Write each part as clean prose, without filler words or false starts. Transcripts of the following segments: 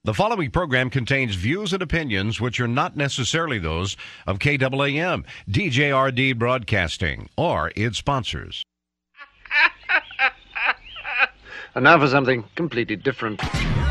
The following program contains views and opinions which are not necessarily those of KAAM, DJRD Broadcasting, or its sponsors. And now for something completely different.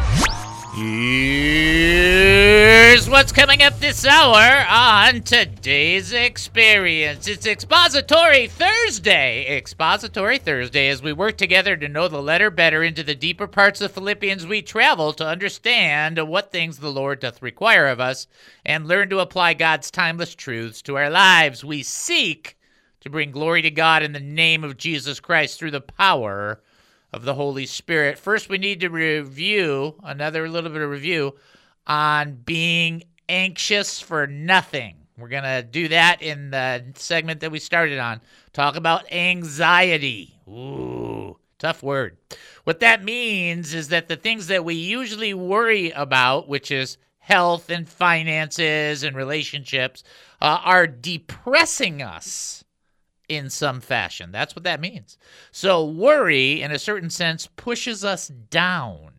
Here's what's coming up this hour on today's experience. It's Expository Thursday. Expository Thursday, as we work together to know the letter better into the deeper parts of Philippians, we travel to understand what things the Lord doth require of us and learn to apply God's timeless truths to our lives. We seek to bring glory to God in the name of Jesus Christ through the power of the Holy Spirit. First, we need to review, another little bit of review, on being anxious for nothing. We're going to do that in the segment that we started on. Talk about anxiety. Ooh, tough word. What that means is that the things that we usually worry about, which is health and finances and relationships, are depressing us in some fashion. That's what that means. So worry, in a certain sense, pushes us down.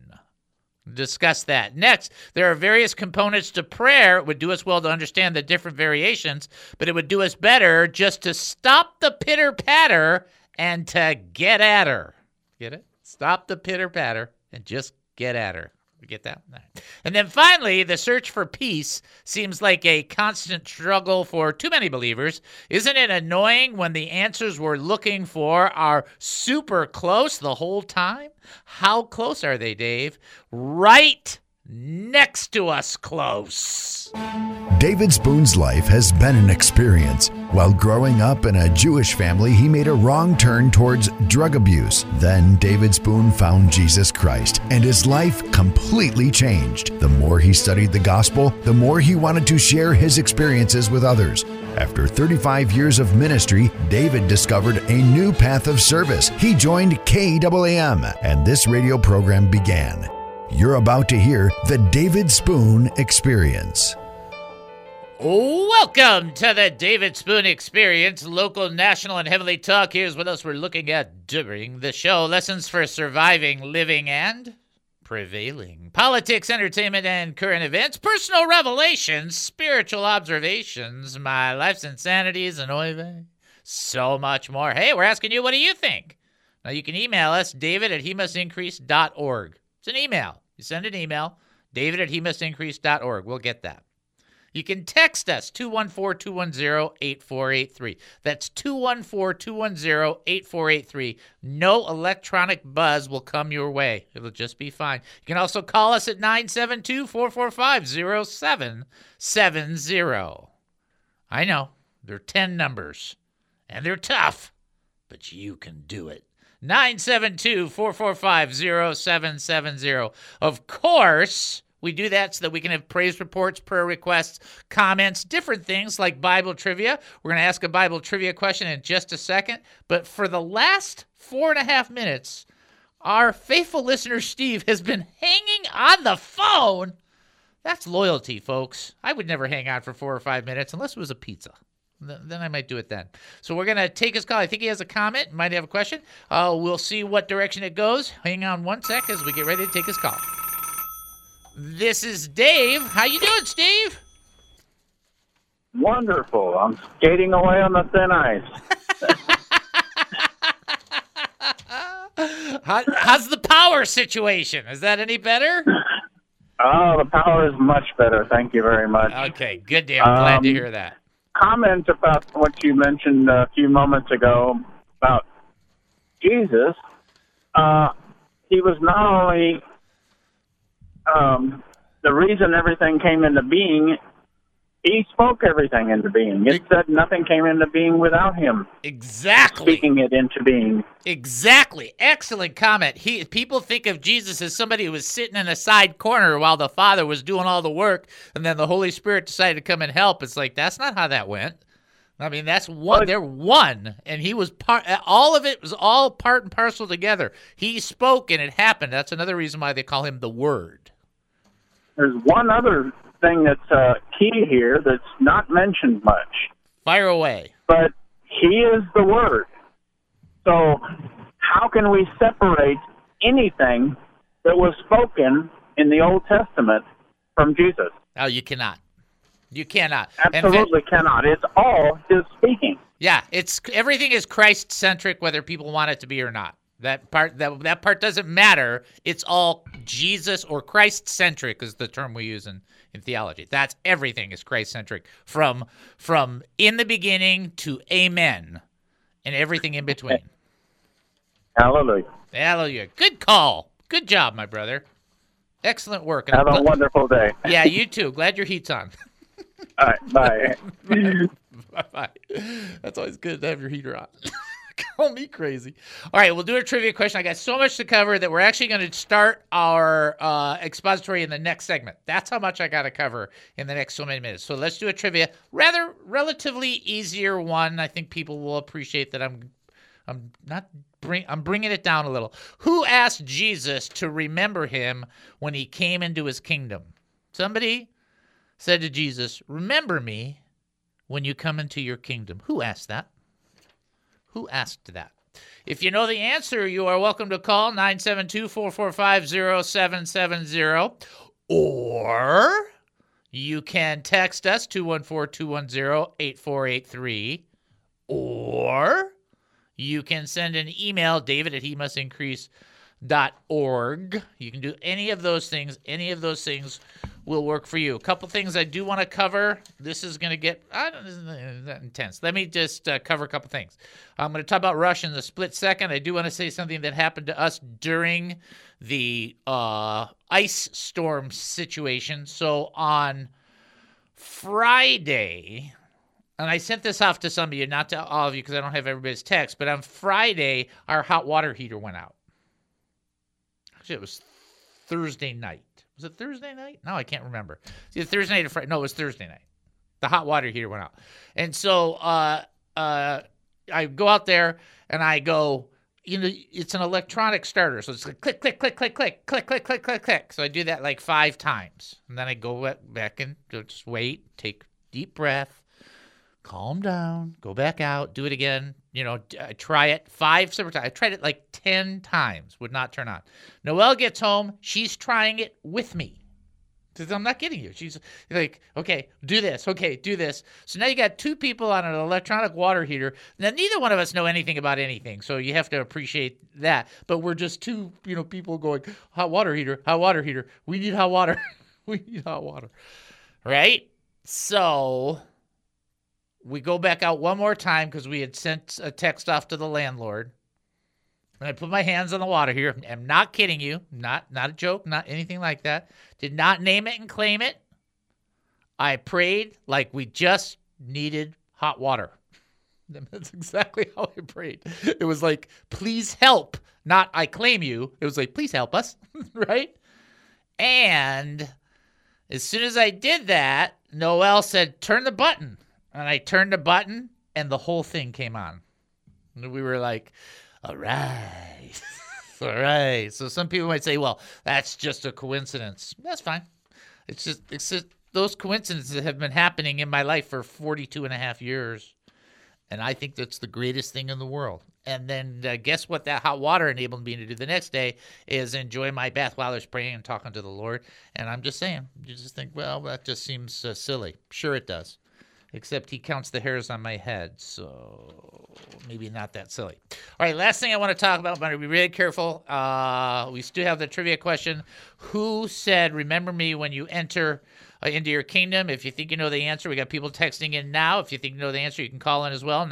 Discuss that. Next, there are various components to prayer. It would do us well to understand the different variations, but it would do us better just to stop the pitter-patter and to get at her. Get it? Stop the pitter-patter and just get at her. We get that? And then finally, the search for peace seems like a constant struggle for too many believers. Isn't it annoying when the answers we're looking for are super close the whole time? How close are they, Dave? Right next to us close. David Spoon's life has been an experience. While growing up in a Jewish family, he made a wrong turn towards drug abuse. Then David Spoon found Jesus Christ, and his life completely changed. The more he studied the gospel, the more he wanted to share his experiences with others. After 35 years of ministry, David discovered a new path of service. He joined KAAM, and this radio program began. You're about to hear the David Spoon Experience. Welcome to the David Spoon Experience, local, national, and heavenly talk. Here's what else we're looking at during the show. Lessons for surviving, living, and prevailing. Politics, entertainment, and current events. Personal revelations, spiritual observations, my life's insanities, and oy vey. So much more. Hey, we're asking you, what do you think? Now, you can email us, david@hemustincrease.org. It's an email. You send an email, david@hemustincrease.org. We'll get that. You can text us, 214-210-8483. That's 214-210-8483. No electronic buzz will come your way. It'll just be fine. You can also call us at 972-445-0770. I know, they're 10 numbers, and they're tough, but you can do it. 972-445-0770. Of course, we do that so that we can have praise reports, prayer requests, comments, different things like Bible trivia. We're going to ask a Bible trivia question in just a second. But for the last 4.5 minutes, our faithful listener, Steve, has been hanging on the phone. That's loyalty, folks. I would never hang on for 4 or 5 minutes unless it was a pizza. Then I might do it then. So we're going to take his call. I think he has a comment. Might have a question. We'll see what direction it goes. Hang on one sec as we get ready to take his call. This is Dave. How you doing, Steve? Wonderful. I'm skating away on the thin ice. How's the power situation? Is that any better? Oh, the power is much better. Thank you very much. Okay, good deal. I'm glad to hear that. Comment about what you mentioned a few moments ago about Jesus. He was not only the reason everything came into being, he spoke everything into being. It said nothing came into being without him. Exactly. Speaking it into being. Exactly. Excellent comment. People think of Jesus as somebody who was sitting in a side corner while the Father was doing all the work, and then the Holy Spirit decided to come and help. It's like, that's not how that went. I mean, that's one. They're one, and he was part. All of it was all part and parcel together. He spoke, and it happened. That's another reason why they call him the Word. There's one other thing that's key here that's not mentioned much. Fire away. But he is the Word. So how can we separate anything that was spoken in the Old Testament from Jesus. Oh, you cannot. You cannot. Absolutely cannot. It's all his speaking. Yeah, everything is Christ-centric, whether people want it to be or not. That part doesn't matter. It's all Jesus or Christ-centric is the term we use in theology. That's everything is Christ-centric from in the beginning to amen and everything in between. Hallelujah. Hallelujah. Good call. Good job, my brother. Excellent work. Have a wonderful day. Yeah, you too. Glad your heat's on. All right, bye. Bye-bye. That's always good to have your heater on. Call me crazy. All right, we'll do a trivia question. I got so much to cover that we're actually going to start our expository in the next segment. That's how much I got to cover in the next so many minutes. So let's do a trivia. Relatively easier one. I think people will appreciate that I'm bringing it down a little. Who asked Jesus to remember him when he came into his kingdom? Somebody said to Jesus, "Remember me when you come into your kingdom." Who asked that? Who asked that? If you know the answer, you are welcome to call 972-445-0770. Or you can text us 214-210-8483. Or you can send an email, David at hemustincrease.org. You can do any of those things. Any of those things will work for you. A couple things I do want to cover. This is going to get that intense. Let me just cover a couple things. I'm going to talk about Rush in a split second. I do want to say something that happened to us during the ice storm situation. So on Friday, and I sent this off to some of you, not to all of you because I don't have everybody's text, but on Friday, our hot water heater went out. Actually, it was Thursday night. Was it Thursday night? No, I can't remember. It's either Thursday night or Friday. No, it was Thursday night. The hot water heater went out. And so I go out there and I go, it's an electronic starter. So it's like click, click, click, click, click, click, click, click, click, click. So I do that like 5 times. And then I go back and just wait, take a deep breath, calm down, go back out, do it again. Try it 5 separate times. I tried it like 10 times, would not turn on. Noelle gets home. She's trying it with me. Says, I'm not kidding you. She's like, okay, do this. Okay, do this. So now you got 2 people on an electronic water heater. Now, neither one of us know anything about anything, so you have to appreciate that. But we're just 2, people going, hot water heater, hot water heater. We need hot water. We need hot water. Right? So we go back out one more time because we had sent a text off to the landlord. And I put my hands on the water here. I'm not kidding you. Not a joke, not anything like that. Did not name it and claim it. I prayed like we just needed hot water. That's exactly how I prayed. It was like, please help, not I claim you. It was like, please help us, right? And as soon as I did that, Noelle said, turn the button. And I turned the button, and the whole thing came on. And we were like, all right. All right. So some people might say, well, that's just a coincidence. That's fine. It's just those coincidences have been happening in my life for 42 and a half years. And I think that's the greatest thing in the world. And then guess what that hot water enabled me to do the next day is enjoy my bath while I was praying and talking to the Lord. And I'm just saying, you just think, well, that just seems silly. Sure it does. Except he counts the hairs on my head, so maybe not that silly. All right, last thing I want to talk about, I'm going to be really careful. We still have the trivia question. Who said, remember me when you enter into your kingdom? If you think you know the answer, we got people texting in now. If you think you know the answer, you can call in as well,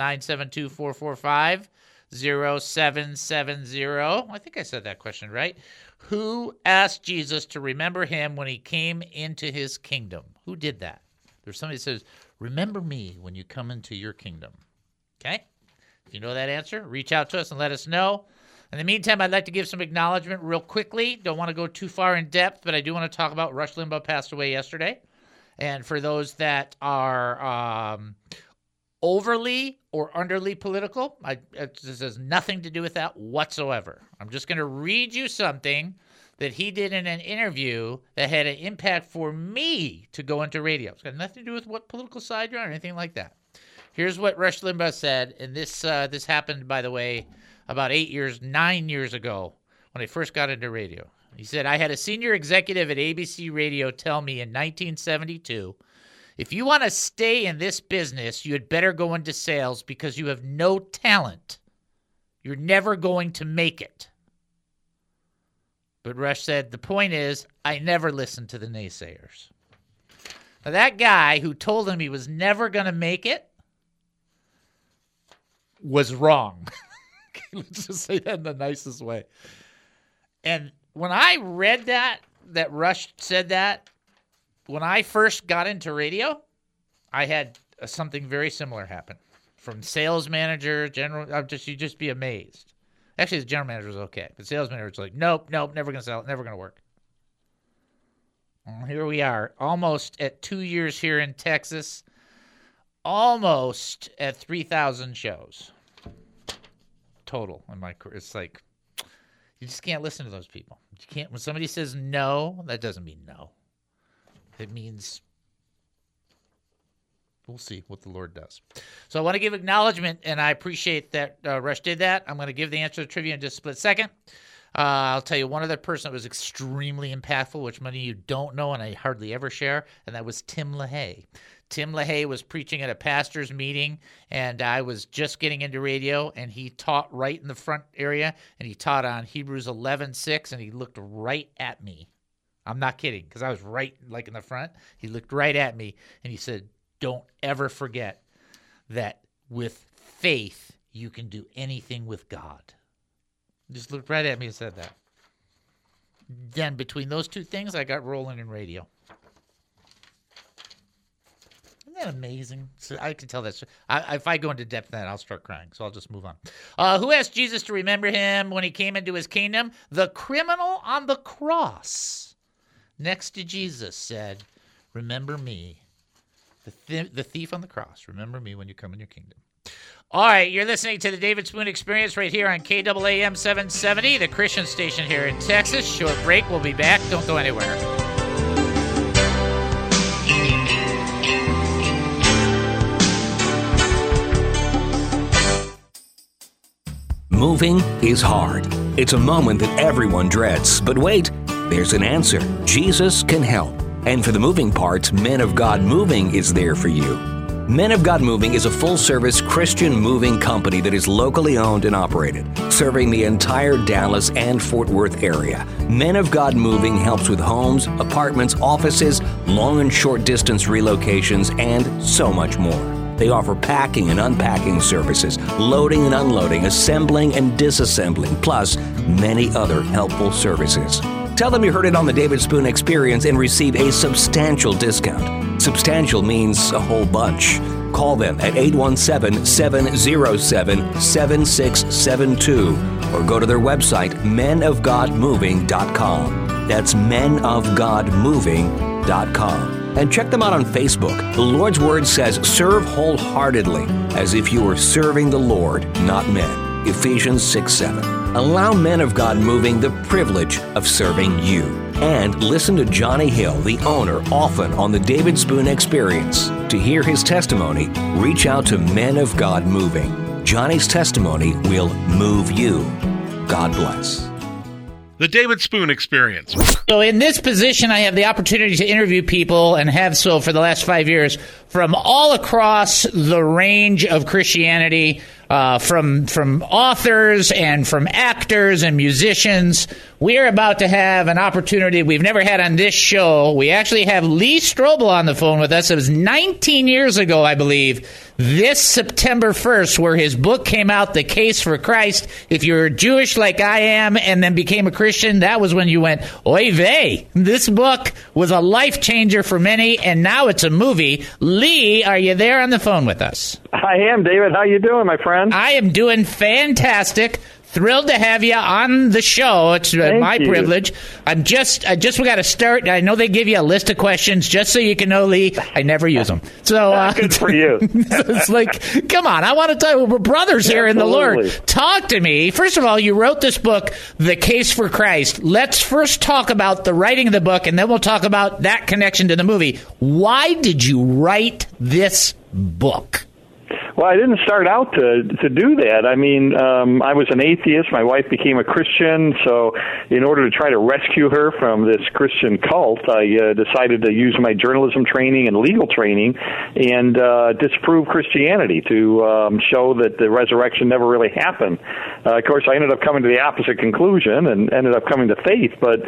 972-445-0770. I think I said that question right. Who asked Jesus to remember him when he came into his kingdom? Who did that? There's somebody that says, remember me when you come into your kingdom. Okay? If you know that answer, reach out to us and let us know. In the meantime, I'd like to give some acknowledgement real quickly. Don't want to go too far in depth, but I do want to talk about Rush Limbaugh passed away yesterday. And for those that are overly or underly political, this has nothing to do with that whatsoever. I'm just going to read you something that he did in an interview that had an impact for me to go into radio. It's got nothing to do with what political side you're on or anything like that. Here's what Rush Limbaugh said, and this happened, by the way, about 9 years ago when I first got into radio. He said, I had a senior executive at ABC Radio tell me in 1972, if you want to stay in this business, you had better go into sales because you have no talent. You're never going to make it. But Rush said, the point is, I never listened to the naysayers. Now, that guy who told him he was never going to make it was wrong. Let's just say that in the nicest way. And when I read that Rush said that, when I first got into radio, I had something very similar happen. From sales manager, you'd just be amazed. Actually, the general manager was okay, but sales manager was like, nope, never going to sell it, never going to work. Well, here we are, almost at 2 years here in Texas, almost at 3,000 shows total in my career. It's like, you just can't listen to those people. You can't. When somebody says no, that doesn't mean no. It means we'll see what the Lord does. So I want to give acknowledgement, and I appreciate that Rush did that. I'm going to give the answer to trivia in just a split second. I'll tell you one other person that was extremely impactful, which many of you don't know and I hardly ever share, and that was Tim LaHaye. Tim LaHaye was preaching at a pastor's meeting, and I was just getting into radio, and he taught right in the front area, and he taught on Hebrews 11:6, and he looked right at me. I'm not kidding, because I was right like in the front. He looked right at me, and he said, don't ever forget that with faith, you can do anything with God. He just looked right at me and said that. Then between those two things, I got rolling in radio. Isn't that amazing? So I can tell that. If I go into depth in that, I'll start crying, so I'll just move on. Who asked Jesus to remember him when he came into his kingdom? The criminal on the cross next to Jesus said, remember me. The thief on the cross. Remember me when you come in your kingdom. All right, you're listening to the David Spoon Experience right here on KAAM 770, the Christian station here in Texas. Short break. We'll be back. Don't go anywhere. Moving is hard. It's a moment that everyone dreads. But wait, there's an answer. Jesus can help. And for the moving parts, Men of God Moving is there for you. Men of God Moving is a full-service Christian moving company that is locally owned and operated, serving the entire Dallas and Fort Worth area. Men of God Moving helps with homes, apartments, offices, long and short distance relocations, and so much more. They offer packing and unpacking services, loading and unloading, assembling and disassembling, plus many other helpful services. Tell them you heard it on the David Spoon Experience and receive a substantial discount. Substantial means a whole bunch. Call them at 817-707-7672 or go to their website, menofgodmoving.com. That's menofgodmoving.com. And check them out on Facebook. The Lord's Word says, serve wholeheartedly, as if you were serving the Lord, not men. Ephesians 6:7. Allow Men of God Moving the privilege of serving you. And listen to Johnny Hill, the owner, often on the David Spoon Experience. To hear his testimony, reach out to Men of God Moving. Johnny's testimony will move you. God bless. The David Spoon Experience. So in this position, I have the opportunity to interview people, and have so for the last 5 years, from all across the range of Christianity, from authors and from actors and musicians. We are about to have an opportunity we've never had on this show. We actually have Lee Strobel on the phone with us. It was 19 years ago, I believe, this September 1st, where his book came out, The Case for Christ. If you're Jewish like I am and then became a Christian, that was when you went, oy vey. This book was a life changer for many, and now it's a movie. Lee, are you there on the phone with us? I am, David. How you doing, my friend? I am doing fantastic. Thrilled to have you on the show. It's my privilege. We got to start. I know they give you a list of questions just so you can know, Lee. I never use them. So good for you. It's like, come on. I want to talk. We're brothers here in the Lord. Talk to me. First of all, you wrote this book, The Case for Christ. Let's first talk about the writing of the book, and then we'll talk about that connection to the movie. Why did you write this book? Well, I didn't start out to do that. I mean, I was an atheist. My wife became a Christian, so in order to try to rescue her from this Christian cult, I decided to use my journalism training and legal training and disprove Christianity to show that the resurrection never really happened. Of course, I ended up coming to the opposite conclusion and ended up coming to faith, but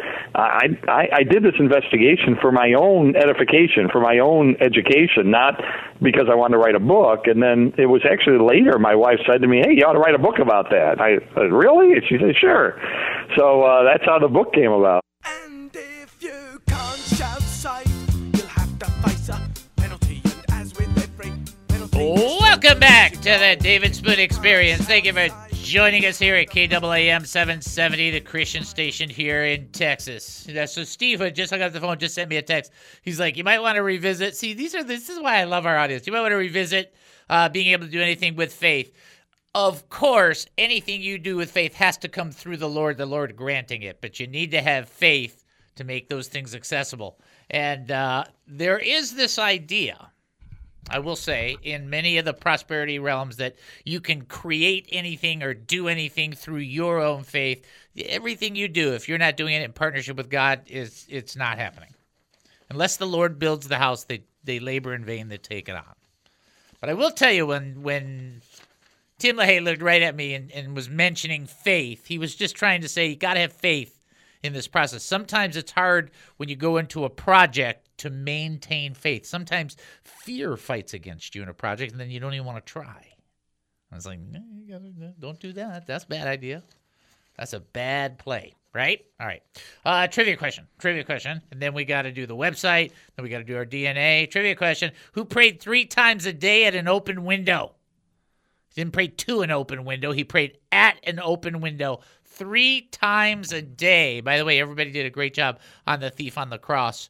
I did this investigation for my own edification, for my own education, not because I wanted to write a book. And then it was actually later my wife said to me, "Hey, you ought to write a book about that." I said, "Really?" And she said, "Sure." So that's how the book came about. And if you can't shout sight, you'll have to face a penalty. And as with every penalty... Welcome back to the David Spoon Experience. Thank you for joining us here at KAAM 770, the Christian station here in Texas. So Steve, who just hung up the phone, just sent me a text. He's like, you might want to revisit. See, this is why I love our audience. You might want to revisit being able to do anything with faith. Of course, anything you do with faith has to come through the Lord granting it. But you need to have faith to make those things accessible. And there is this idea, I will say, in many of the prosperity realms that you can create anything or do anything through your own faith. Everything you do, if you're not doing it in partnership with God, it's not happening. Unless the Lord builds the house, they labor in vain that take it on. But I will tell you, when Tim LaHaye looked right at me and was mentioning faith, he was just trying to say you got to have faith in this process. Sometimes it's hard when you go into a project to maintain faith. Sometimes fear fights against you in a project, and then you don't even want to try. I was like, no, don't do that. That's a bad idea. That's a bad play, right? All right. Trivia question. And then we got to do the website. Then we got to do our DNA. Trivia question. Who prayed 3 times a day at an open window? He didn't pray to an open window. He prayed at an open window 3 times a day. By the way, everybody did a great job on the thief on the cross.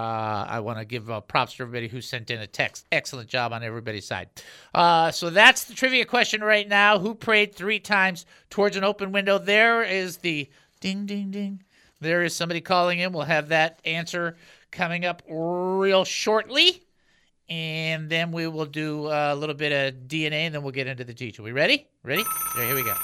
I want to give props to everybody who sent in a text. Excellent job on everybody's side. So that's the trivia question right now. Who prayed 3 times towards an open window? There is the ding, ding, ding. There is somebody calling in. We'll have that answer coming up real shortly. And then we will do a little bit of DNA, and then we'll get into the teaching. We ready? Ready? There, here we go.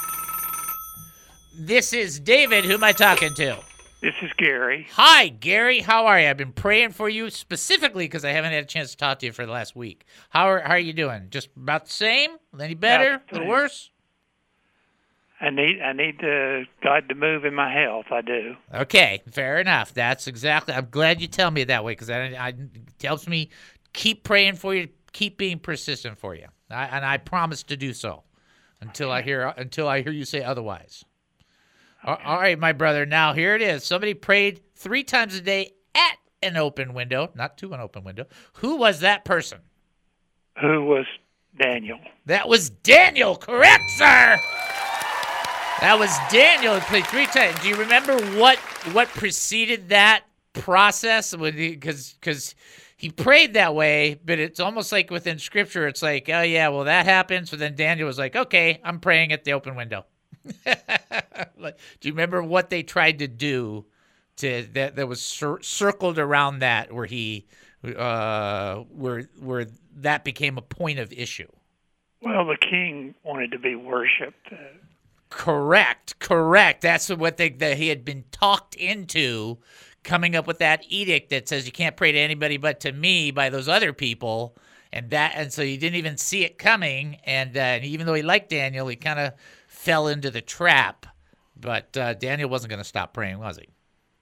This is David. Who am I talking to? This is Gary. Hi, Gary. How are you? I've been praying for you specifically because I haven't had a chance to talk to you for the last week. How are you doing? Just about the same? Any better? A little worse? I need God to move in my health. I do. Okay, fair enough. That's exactly. I'm glad you tell me it that way because it helps me keep praying for you, keep being persistent for you, and I promise to do so until I hear you say otherwise. Okay. All right, my brother. Now here it is. Somebody prayed 3 times a day at an open window, not to an open window. Who was that person? Who was Daniel? That was Daniel. Correct, sir. That was Daniel who prayed 3 times. Do you remember what preceded that process? Because he prayed that way, but it's almost like within Scripture, it's like, oh, yeah, well, that happened. So then Daniel was like, okay, I'm praying at the open window. Do you remember what they tried to do that was circled around that where where that became a point of issue? Well, the king wanted to be worshipped. Correct. That's what he had been talked into coming up with that edict that says you can't pray to anybody but to me by those other people, and so he didn't even see it coming. And even though he liked Daniel, he kind of fell into the trap. But Daniel wasn't going to stop praying, was he?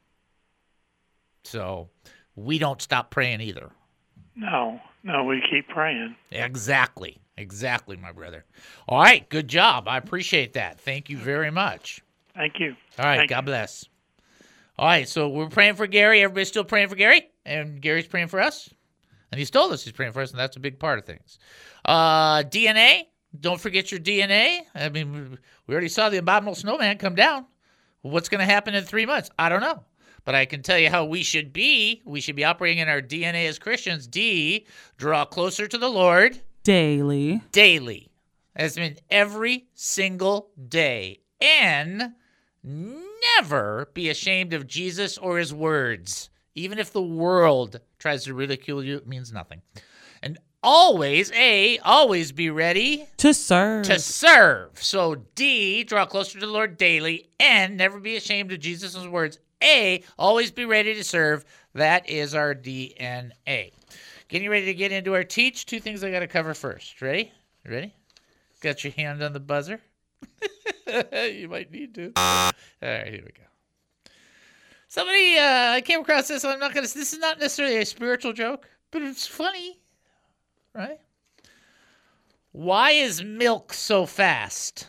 So we don't stop praying either. No, we keep praying. Exactly, my brother. All right, good job. I appreciate that. Thank you very much. Thank you. All right, God bless. All right, so we're praying for Gary. Everybody's still praying for Gary, and Gary's praying for us. And he's told us he's praying for us, and that's a big part of things. DNA, don't forget your DNA. I mean, we already saw the abominable snowman come down. What's going to happen in 3 months? I don't know. But I can tell you how we should be. We should be operating in our DNA as Christians. D, draw closer to the Lord. Daily. As in every single day. And never be ashamed of Jesus or his words. Even if the world tries to ridicule you, it means nothing. And always be ready to serve. So D, draw closer to the Lord daily. N, never be ashamed of Jesus' words. A, always be ready to serve. That is our DNA. Getting ready to get into our teach. 2 things I got to cover first. Ready? Got your hand on the buzzer? You might need to. All right, here we go. Somebody, I came across this. This is not necessarily a spiritual joke, but it's funny, right? Why is milk so fast?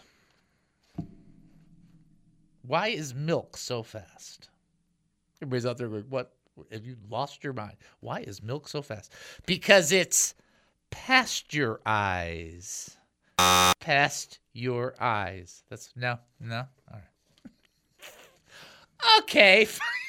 Why is milk so fast? Everybody's out there going, what? Have you lost your mind? Why is milk so fast? Because it's past your eyes. Past your eyes. That's no. All right. Okay.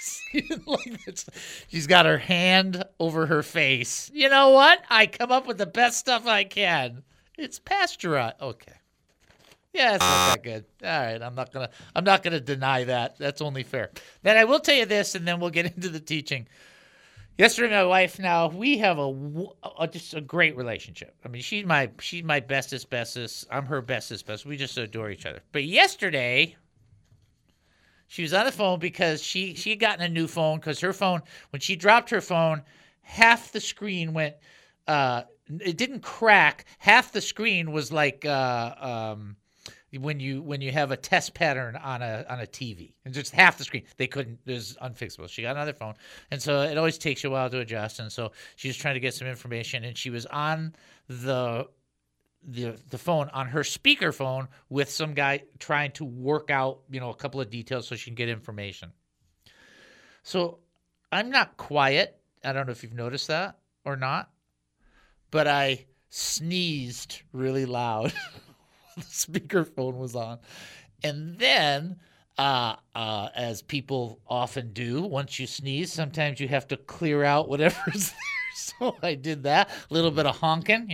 She's got her hand over her face. You know what? I come up with the best stuff I can. It's past your eyes. Okay. Yeah, it's not that good. All right, I'm not gonna deny that. That's only fair. Then I will tell you this, and then we'll get into the teaching. Yesterday, my wife. Now we have just a great relationship. I mean, she's my bestest. I'm her bestest. We just adore each other. But yesterday, she was on the phone because she had gotten a new phone because her phone, when she dropped her phone, half the screen went. It didn't crack. Half the screen was like. When you have a test pattern on a TV, and just half the screen, it was unfixable. She got another phone, and so it always takes you a while to adjust. And so she was trying to get some information, and she was on the phone on her speakerphone with some guy trying to work out a couple of details so she can get information. So I'm not quiet. I don't know if you've noticed that or not, but I sneezed really loud. The speakerphone was on. And then, as people often do, once you sneeze, sometimes you have to clear out whatever's there. So I did that. A little bit of honking,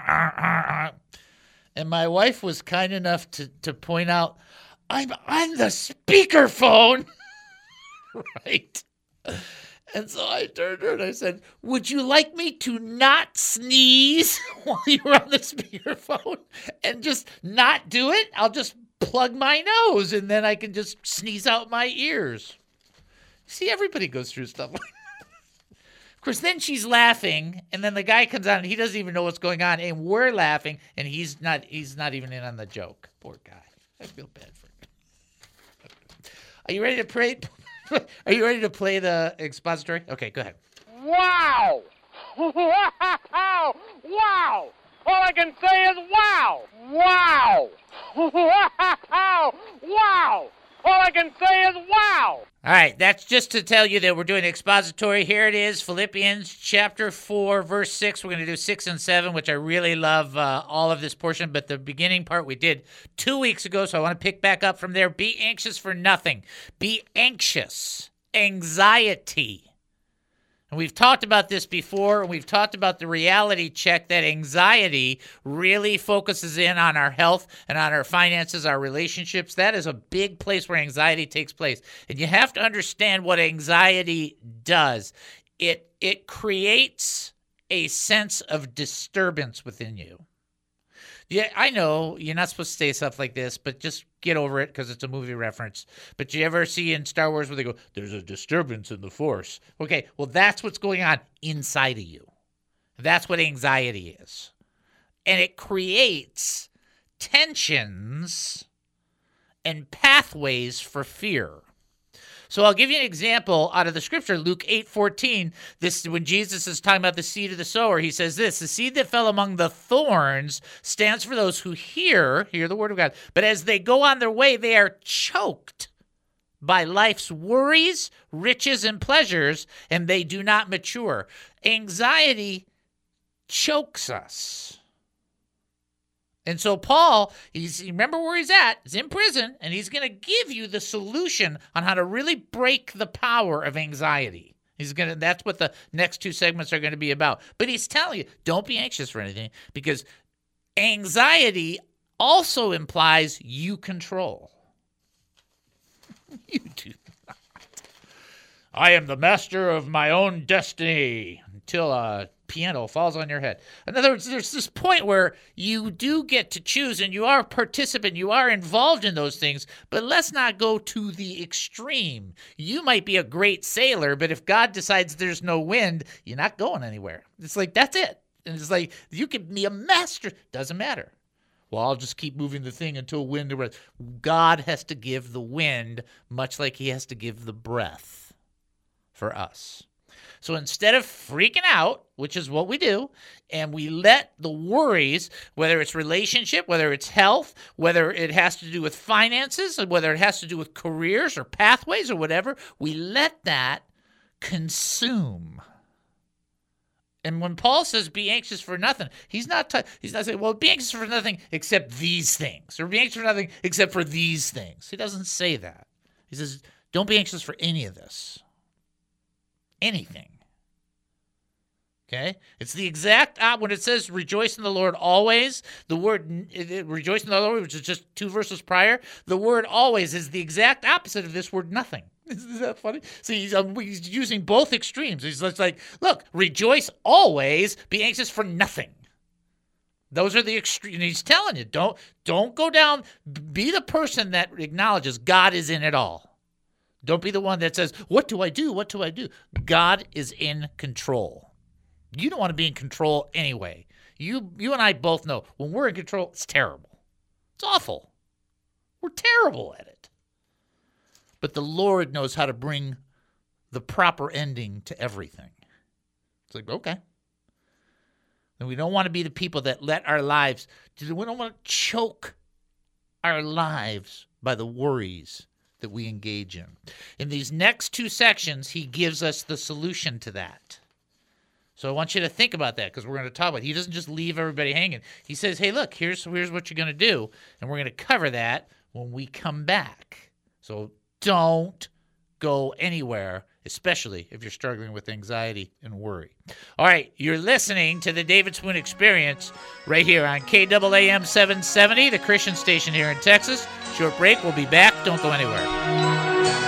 And my wife was kind enough to point out, I'm on the speakerphone. Right. And so I turned to her and I said, would you like me to not sneeze while you're on the speakerphone and just not do it? I'll just plug my nose and then I can just sneeze out my ears. See, everybody goes through stuff like that. Of course, then she's laughing, and then the guy comes on and he doesn't even know what's going on, and we're laughing, and he's not even in on the joke. Poor guy. I feel bad for him. Are you ready to pray? Are you ready to play the expository? Okay, go ahead. Wow! Wow! All I can say is wow! Wow! Wow! All I can say is wow! All right, that's just to tell you that we're doing expository. Here it is, Philippians chapter 4, verse 6. We're going to do 6 and 7, which I really love all of this portion, but the beginning part we did 2 weeks ago, so I want to pick back up from there. Be anxious for nothing. Be anxious. Anxiety. And we've talked about this before, and we've talked about the reality check that anxiety really focuses in on our health and on our finances, our relationships. That is a big place where anxiety takes place. And you have to understand what anxiety does. It creates a sense of disturbance within you. Yeah, I know you're not supposed to say stuff like this, but just get over it because it's a movie reference. But you ever see in Star Wars where they go, there's a disturbance in the Force? Okay, well, that's what's going on inside of you. That's what anxiety is. And it creates tensions and pathways for fear. So I'll give you an example out of the scripture, Luke 8:14. This when Jesus is talking about the seed of the sower, he says this: the seed that fell among the thorns stands for those who hear the word of God, but as they go on their way, they are choked by life's worries, riches, and pleasures, and they do not mature. Anxiety chokes us. And so Paul, remember where he's at. He's in prison, and he's going to give you the solution on how to really break the power of anxiety. That's what the next 2 segments are going to be about. But he's telling you, don't be anxious for anything, because anxiety also implies you control. You do not. I am the master of my own destiny. till a piano falls on your head. In other words, there's this point where you do get to choose, and you are a participant, you are involved in those things, but let's not go to the extreme. You might be a great sailor, but if God decides there's no wind, you're not going anywhere. It's like, that's it. And it's like, you could be a master. Doesn't matter. Well, I'll just keep moving the thing until wind. God has to give the wind, much like he has to give the breath for us. So instead of freaking out, which is what we do, and we let the worries, whether it's relationship, whether it's health, whether it has to do with finances, or whether it has to do with careers or pathways or whatever, we let that consume. And when Paul says be anxious for nothing, he's not saying, well, be anxious for nothing except these things, or be anxious for nothing except for these things. He doesn't say that. He says, don't be anxious for any of this. Anything. Okay? It's the exact when it says rejoice in the Lord always, the word rejoice in the Lord, which is just 2 verses prior, the word always is the exact opposite of this word nothing. Is that funny? See, he's using both extremes. He's like, look, rejoice always, be anxious for nothing. Those are the extremes. He's telling you, don't go down. Be the person that acknowledges God is in it all. Don't be the one that says, what do I do? What do I do? God is in control. You don't want to be in control anyway. You and I both know when we're in control, it's terrible. It's awful. We're terrible at it. But the Lord knows how to bring the proper ending to everything. It's like, okay. And we don't want to be the people that let our lives, we don't want to choke our lives by the worries that we engage in. In these next 2 sections, he gives us the solution to that. So I want you to think about that, because we're going to talk about it. He doesn't just leave everybody hanging. He says, hey, look, here's what you're going to do, and we're going to cover that when we come back. So don't go anywhere, especially if you're struggling with anxiety and worry. All right, you're listening to the David Spoon Experience right here on KAAM 770, the Christian station here in Texas. Short break. We'll be back. Don't go anywhere.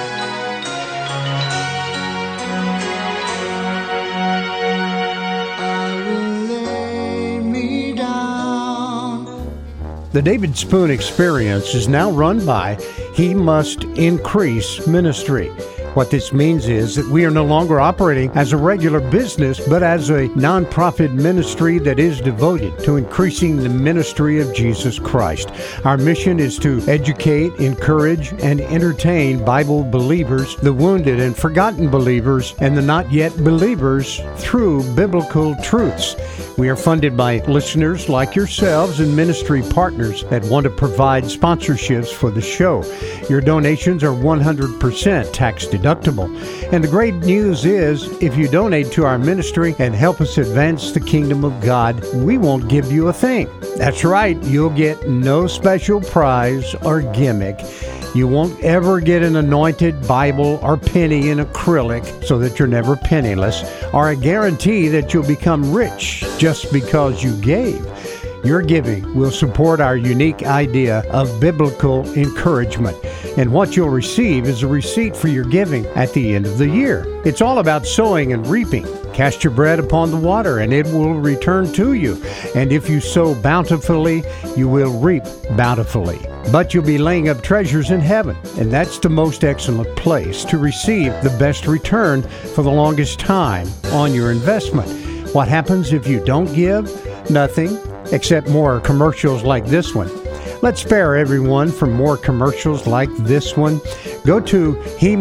The David Spoon Experience is now run by He Must Increase Ministry. What this means is that we are no longer operating as a regular business, but as a nonprofit ministry that is devoted to increasing the ministry of Jesus Christ. Our mission is to educate, encourage, and entertain Bible believers, the wounded and forgotten believers, and the not yet believers through biblical truths. We are funded by listeners like yourselves and ministry partners that want to provide sponsorships for the show. Your donations are 100% tax deductible. And the great news is, if you donate to our ministry and help us advance the kingdom of God, we won't give you a thing. That's right, you'll get no special prize or gimmick. You won't ever get an anointed Bible or penny in acrylic so that you're never penniless, or a guarantee that you'll become rich just because you gave. Your giving will support our unique idea of biblical encouragement. And what you'll receive is a receipt for your giving at the end of the year. It's all about sowing and reaping. Cast your bread upon the water, and it will return to you. And if you sow bountifully, you will reap bountifully. But you'll be laying up treasures in heaven, and that's the most excellent place to receive the best return for the longest time on your investment. What happens if you don't give? Nothing, except more commercials like this one. Let's spare everyone from more commercials like this one. Go to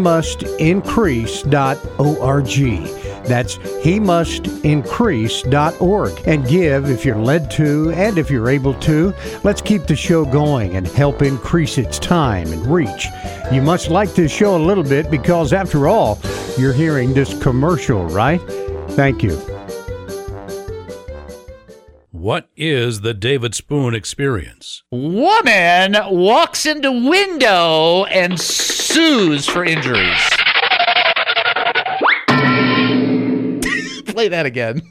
HeMustIncrease.org. That's HeMustIncrease.org, and give if you're led to and if you're able to. Let's keep the show going and help increase its time and reach. You must like this show a little bit because, after all, you're hearing this commercial, right? Thank you. What is the David Spoon Experience? Woman walks into window and sues for injuries. Play that again.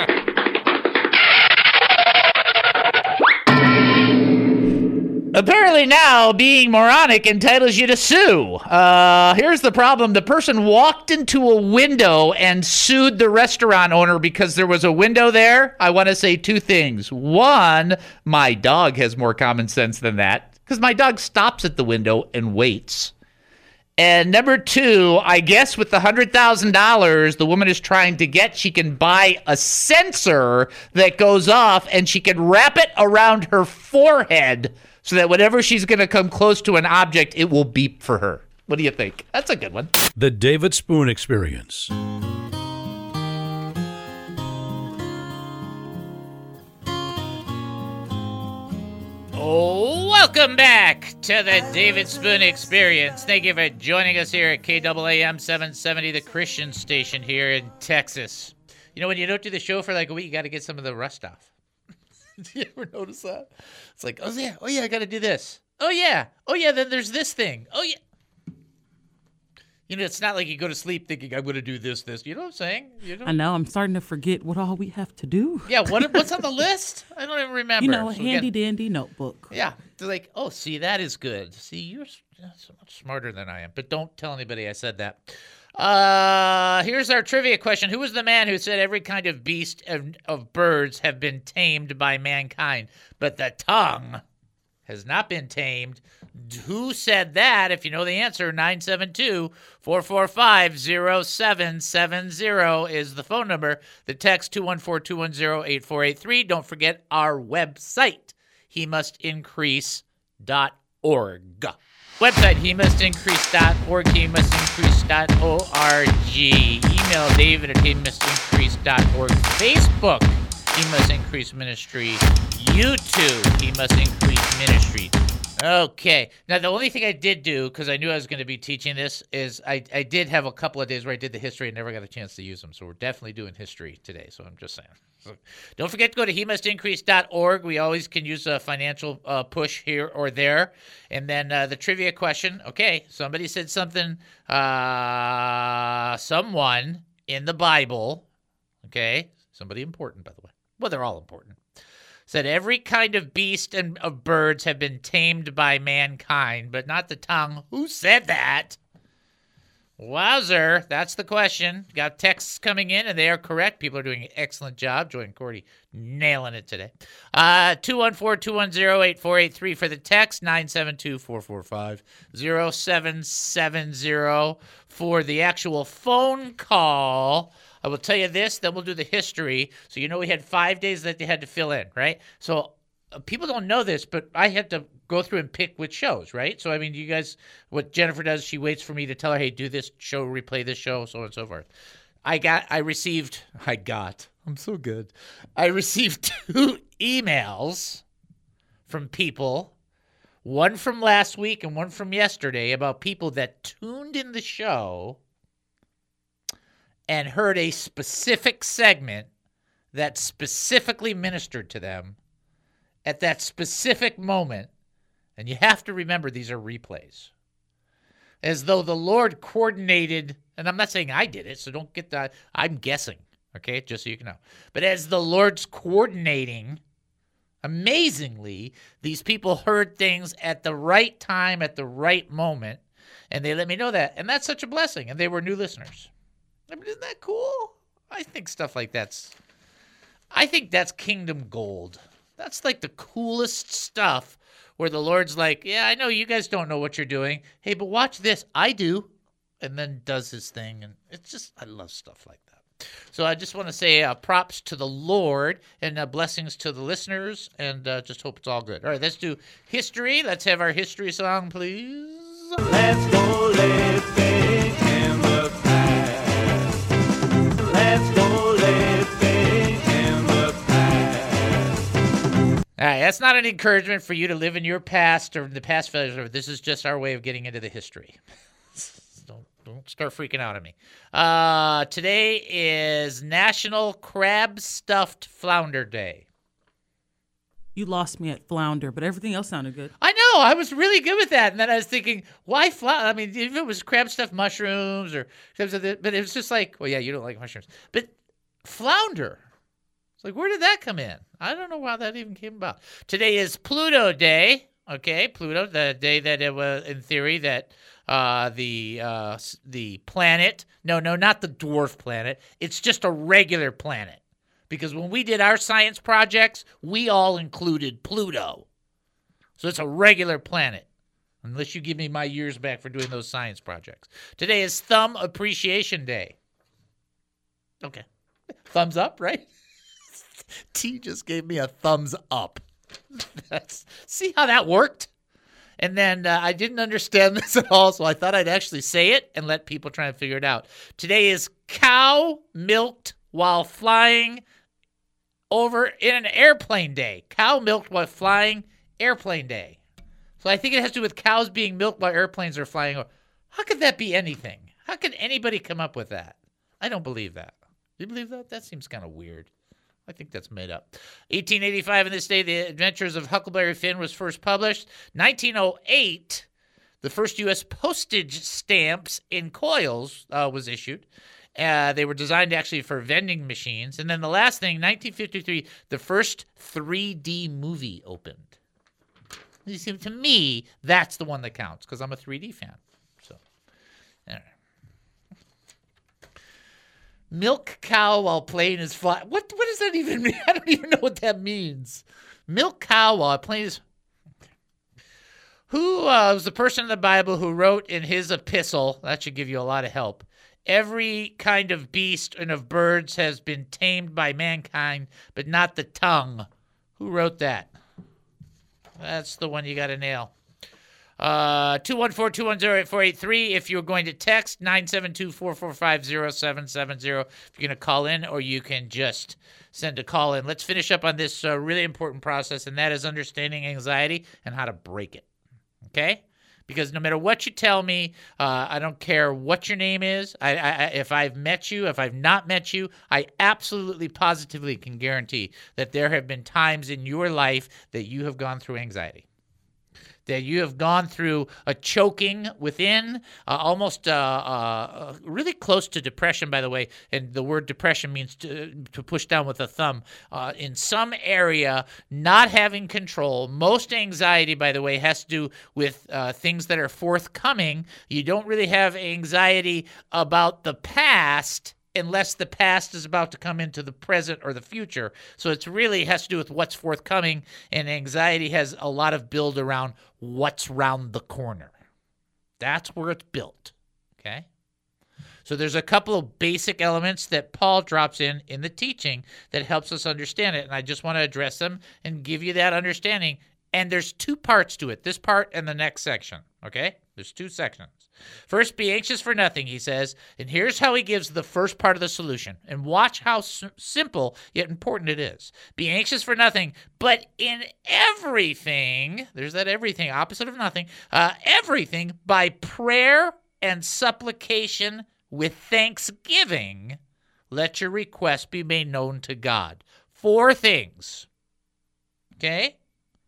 Apparently apparently now being moronic entitles you to sue. Here's the problem. The person walked into a window and sued the restaurant owner because there was a window there. I want to say two things. One, my dog has more common sense than that because my dog stops at the window and waits. And number two, I guess with the $100,000 the woman is trying to get, she can buy a sensor that goes off and she can wrap it around her forehead so that whenever she's going to come close to an object, it will beep for her. What do you think? That's a good one. The David Spoon Experience. Welcome back to the David Spoon Experience. Thank you for joining us here at KAAM 770, the Christian station here in Texas. You know, when you don't do the show for like a week, you got to get some of the rust off. Do you ever notice that? It's like, oh yeah, I got to do this. Oh yeah, then there's this thing. Oh yeah. You know, it's not like you go to sleep thinking, I'm going to do this. You know what I'm saying? You know? I know. I'm starting to forget what all we have to do. Yeah, what's on the list? I don't even remember. You know, a handy-dandy notebook. Yeah. They're like, oh, see, that is good. See, you're so much smarter than I am. But don't tell anybody I said that. Here's our trivia question. Who was the man who said every kind of beast of birds have been tamed by mankind, but the tongue has not been tamed? Who said that? If you know the answer, 972-445-0770 is the phone number. The text 214-210-8483. Don't forget our website, hemustincrease.org. Website, hemustincrease.org, hemustincrease.org. Email David at hemustincrease.org. Facebook, He Must Increase Ministry. YouTube, He Must Increase Ministry. Okay. Now, the only thing I did do, because I knew I was going to be teaching this, is I did have a couple of days where I did the history and never got a chance to use them. So we're definitely doing history today. So I'm just saying. So don't forget to go to hemustincrease.org. We always can use a financial push here or there. And then the trivia question. Okay. Somebody said something, someone in the Bible. Okay. Somebody important, by the way. Well, they're all important. Said every kind of beast and of birds have been tamed by mankind, but not the tongue. Who said that? Wowzer, that's the question. Got texts coming in, and they are correct. People are doing an excellent job. Joy and Cordy nailing it today. 214-210-8483 for the text, 972-445-0770 for the actual phone call. I will tell you this, then we'll do the history. So you know we had 5 days that they had to fill in, right? So people don't know this, but I had to go through and pick which shows, right? So, I mean, you guys, what Jennifer does, she waits for me to tell her, hey, do this show, replay this show, so on and so forth. I'm so good. I received 2 emails from people, one from last week and one from yesterday, about people that tuned in the show and heard a specific segment that specifically ministered to them at that specific moment. And you have to remember these are replays. As though the Lord coordinated, and I'm not saying I did it, so don't get that. I'm guessing, okay, just so you can know. But as the Lord's coordinating, amazingly, these people heard things at the right time, at the right moment, and they let me know that. And that's such a blessing. And they were new listeners. I mean, isn't that cool? I think stuff like that's kingdom gold. That's like the coolest stuff where the Lord's like, yeah, I know you guys don't know what you're doing. Hey, but watch this. I do. And then does his thing. And it's just, I love stuff like that. So I just want to say props to the Lord and blessings to the listeners. And just hope it's all good. All right, let's do history. Let's have our history song, please. Let's go living in the past. Let's go living in the past. All right, that's not an encouragement for you to live in your past or the past failures. This is just our way of getting into the history. Don't start freaking out on me. Today is National Crab Stuffed Flounder Day. You lost me at flounder, but everything else sounded good. I know. I was really good with that. And then I was thinking, why flounder? I mean, if it was crab stuffed mushrooms or but it was just like, well, yeah, you don't like mushrooms. But flounder. It's like, where did that come in? I don't know why that even came about. Today is Pluto Day. Okay, Pluto, the day that it was, in theory, that the planet, no, not the dwarf planet, it's just a regular planet. Because when we did our science projects, we all included Pluto. So it's a regular planet, unless you give me my years back for doing those science projects. Today is Thumb Appreciation Day. Okay. Thumbs up, right? T just gave me a thumbs up. See how that worked? And then I didn't understand this at all, so I thought I'd actually say it and let people try and figure it out. Today is Cow Milked While Flying Over in an Airplane Day. Cow Milked While Flying Airplane Day. So I think it has to do with cows being milked while airplanes are flying over. How could that be anything? How could anybody come up with that? I don't believe that. Do you believe that? That seems kind of weird. I think that's made up. 1885, in this day, The Adventures of Huckleberry Finn was first published. 1908, the first U.S. postage stamps in coils was issued. They were designed actually for vending machines. And then the last thing, 1953, the first 3D movie opened. You see, to me, that's the one that counts because I'm a 3D fan. So, anyway. Milk cow while plane is flying. What does that even mean? I don't even know what that means. Milk cow while plane is. Who was the person in the Bible who wrote in his epistle? That should give you a lot of help. Every kind of beast and of birds has been tamed by mankind, but not the tongue. Who wrote that? That's the one you got to nail. 214-210-8483 if you're going to text, 972-445-0770 if you're going to call in, or you can just send a call in. Let's finish up on this really important process, and that is understanding anxiety and how to break it, okay? Because no matter what you tell me, I don't care what your name is. If I've met you, if I've not met you, I absolutely positively can guarantee that there have been times in your life that you have gone through anxiety. That you have gone through a choking within, almost really close to depression, by the way. And the word depression means to push down with a thumb. In some area, not having control. Most anxiety, by the way, has to do with things that are forthcoming. You don't really have anxiety about the past unless the past is about to come into the present or the future. So it really has to do with what's forthcoming, and anxiety has a lot of build around what's round the corner. That's where it's built, okay? So there's a couple of basic elements that Paul drops in the teaching that helps us understand it, and I just want to address them and give you that understanding. And there's two parts to it, this part and the next section, okay? There's two sections. First, be anxious for nothing, he says, and here's how he gives the first part of the solution. And watch how simple yet important it is. Be anxious for nothing, but in everything, there's that everything, opposite of nothing, everything by prayer and supplication with thanksgiving, let your requests be made known to God. 4 things, okay?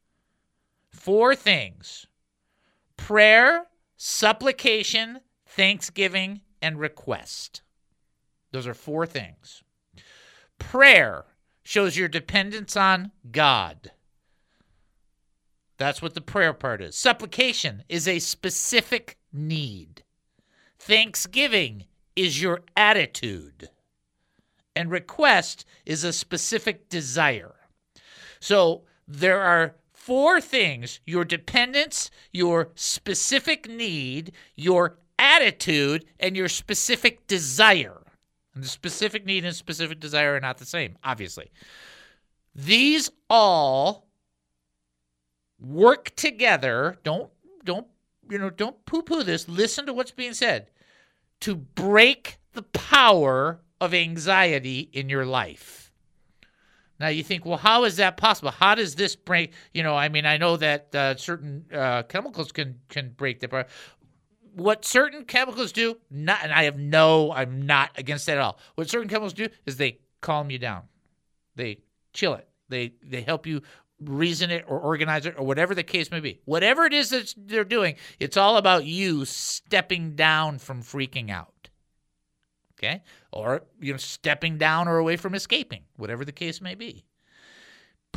4 things. Prayer, supplication, thanksgiving, and request. Those are 4 things. Prayer shows your dependence on God. That's what the prayer part is. Supplication is a specific need. Thanksgiving is your attitude. And request is a specific desire. So there are 4 things: your dependence, your specific need, your attitude, and your specific desire. And the specific need and specific desire are not the same, obviously. These all work together. Don't poo-poo this. Listen to what's being said. To break the power of anxiety in your life. Now you think, well, how is that possible? How does this break? I know that certain chemicals can break the power. What certain chemicals do, I'm not against that at all. What certain chemicals do is they calm you down. They chill it. They help you reason it or organize it or whatever the case may be. Whatever it is that they're doing, it's all about you stepping down from freaking out. Okay? Or, stepping down or away from escaping, whatever the case may be.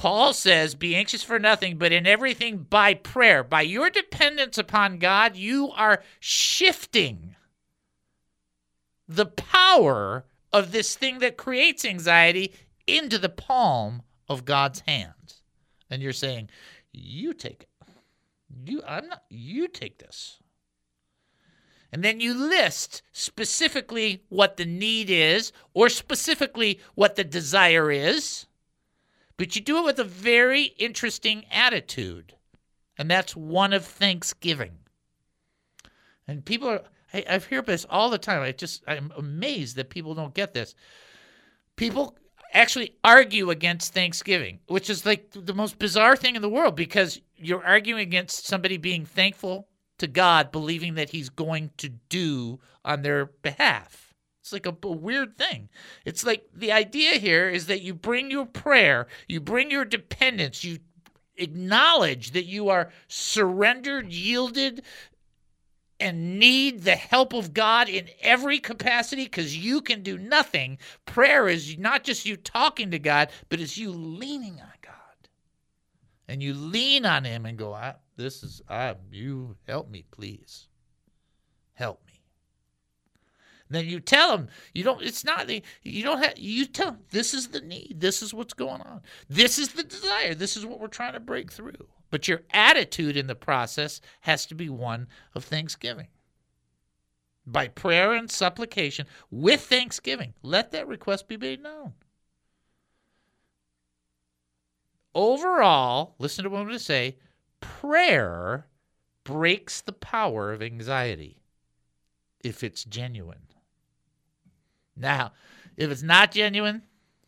Paul says, be anxious for nothing, but in everything by prayer. By your dependence upon God, you are shifting the power of this thing that creates anxiety into the palm of God's hands. And you're saying, you take it. You take this. And then you list specifically what the need is or specifically what the desire is. But you do it with a very interesting attitude. And that's one of thanksgiving. And people are, I've heard this all the time. I'm amazed that people don't get this. People actually argue against Thanksgiving, which is like the most bizarre thing in the world because you're arguing against somebody being thankful to God, believing that he's going to do on their behalf. It's like a weird thing. It's like the idea here is that you bring your prayer, you bring your dependence, you acknowledge that you are surrendered, yielded, and need the help of God in every capacity because you can do nothing. Prayer is not just you talking to God, but it's you leaning on God. And you lean on him and go, you help me, please. Help me. Then you tell them, you tell them, this is the need. This is what's going on. This is the desire. This is what we're trying to break through. But your attitude in the process has to be one of thanksgiving. By prayer and supplication with thanksgiving, let that request be made known. Overall, listen to what I'm going to say, prayer breaks the power of anxiety if it's genuine. Now, if it's not genuine,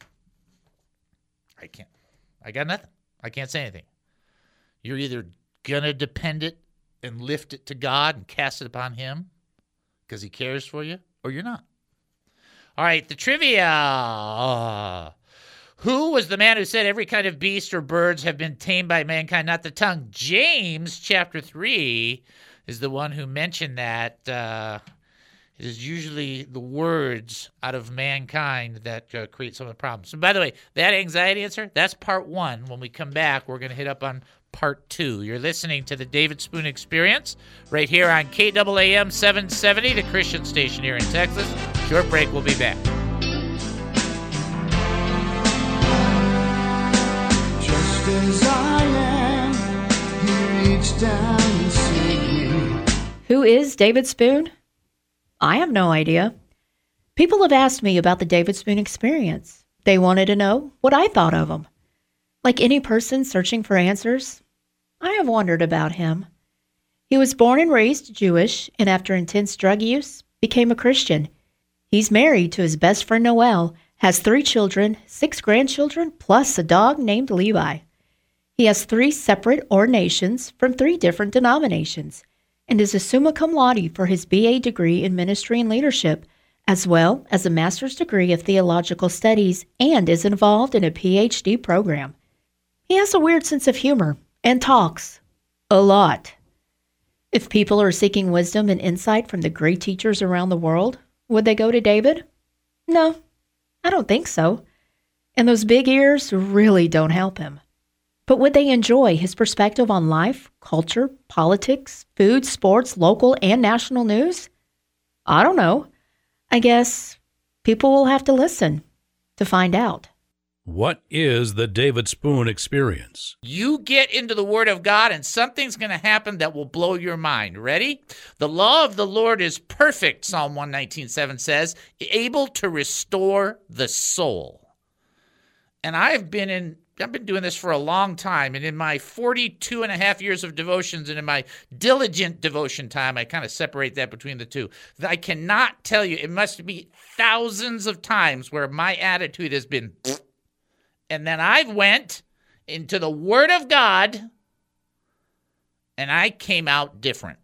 I got nothing. I can't say anything. You're either going to depend it and lift it to God and cast it upon him because he cares for you, or you're not. All right, the trivia. Who was the man who said every kind of beast or birds have been tamed by mankind, not the tongue? James chapter 3 is the one who mentioned that. It is usually the words out of mankind that create some of the problems. So, by the way, that anxiety answer, that's part 1. When we come back, we're going to hit up on part 2. You're listening to the David Spoon Experience right here on KAAM 770, the Christian station here in Texas. Short break, we'll be back. Just as I am, he reached down and saved me. Who is David Spoon? I have no idea. People have asked me about the David Spoon Experience. They wanted to know what I thought of him. Like any person searching for answers, I have wondered about him. He was born and raised Jewish, and after intense drug use, became a Christian. He's married to his best friend Noel, has 3 children, 6 grandchildren, plus a dog named Levi. He has 3 separate ordinations from 3 different denominations, and is a summa cum laude for his BA degree in ministry and leadership, as well as a master's degree of theological studies, and is involved in a PhD program. He has a weird sense of humor and talks a lot. If people are seeking wisdom and insight from the great teachers around the world, would they go to David? No, I don't think so. And those big ears really don't help him. But would they enjoy his perspective on life, culture, politics, food, sports, local and national news? I don't know. I guess people will have to listen to find out. What is the David Spoon Experience? You get into the Word of God and something's going to happen that will blow your mind. Ready? The law of the Lord is perfect, Psalm 119:7 says, able to restore the soul. And I've been doing this for a long time, and in my 42 and a half years of devotions and in my diligent devotion time, I kind of separate that between the two. I cannot tell you, it must be thousands of times where my attitude has been, and then I went into the Word of God, and I came out different.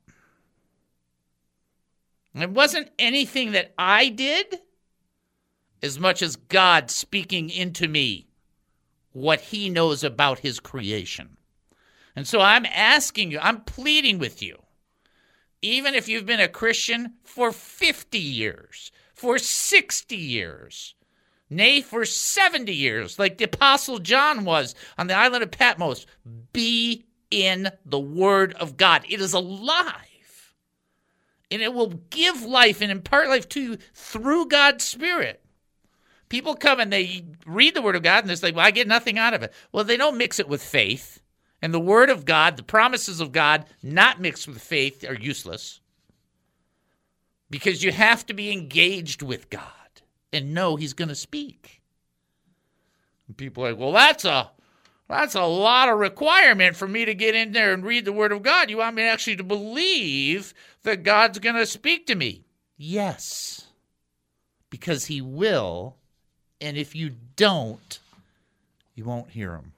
It wasn't anything that I did as much as God speaking into me what he knows about his creation. And so I'm asking you, I'm pleading with you, even if you've been a Christian for 50 years, for 60 years, Nay, for 70 years, like the Apostle John was on the island of Patmos. Be in the Word of God. It is alive, and it will give life and impart life to you through God's Spirit. People come and they read the Word of God, and they're like, well, I get nothing out of it. Well, they don't mix it with faith. And the Word of God, the promises of God, not mixed with faith, are useless. Because you have to be engaged with God and know He's going to speak. And people are like, well, that's a lot of requirement for me to get in there and read the Word of God. You want me actually to believe that God's going to speak to me? Yes, because He will. And if you don't, you won't hear Him.